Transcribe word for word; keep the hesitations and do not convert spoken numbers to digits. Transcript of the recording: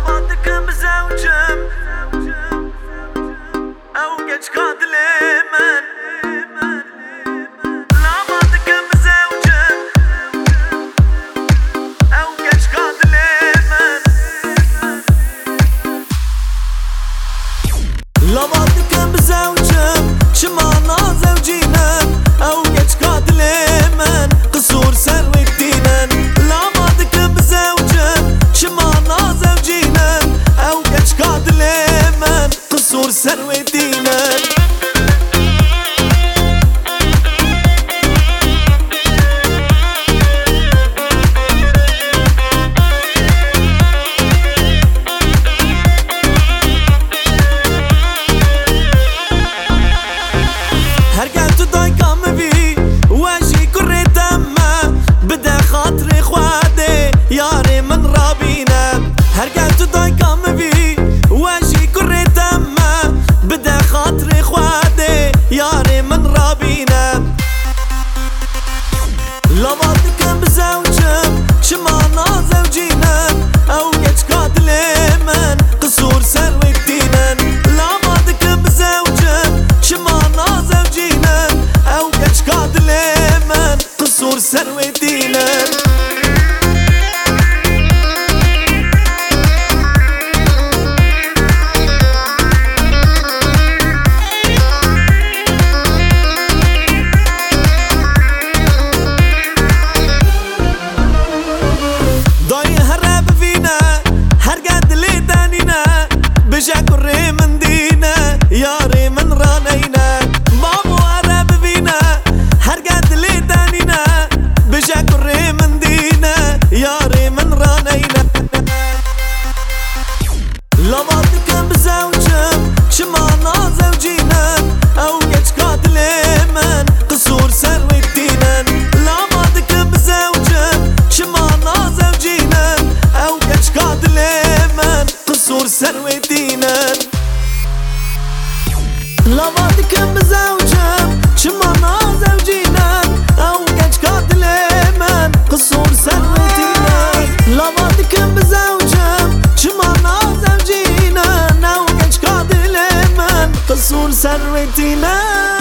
لابدكم بزوجم او geç kadilemen لابدكم بزوجم او geç kadilemen لابدكم بزوجم شمعنا زوجينا او geç kadilemen قصور ثروتينا لابدكم بزوجم شمعنا زوجينا او geç kadilemen قصور ثروتينا ياري من رابينا هرقلت ضايقة مبي واجي كري دمه بدا خاطري خوادي ياري من رابينا لابدكم بزوجم شمعنا زوجينا او geç kadilemen قصور ثروتينا لابدكم بزوجم شمعنا زوجينا او geç kadilemen قصور ثروتينا بجا كري من دينا ياري من رانينا بابو عرب فينا هرقد لي دانينا بجا كري من دينا ياري من رانينا لابدكم بزوجم شمعنا زوجينا او geç kadilemen قصور ثروتينا لابدكم بزوجم شمعنا زوجينا او geç kadilemen قصور ثروتينا لابدكم بزوجم شمعنا زوجينا او geç kadilemen قصور ثروتينا لابدكم بزوجم شمعنا زوجينا او geç kadilemen قصور ثروتينا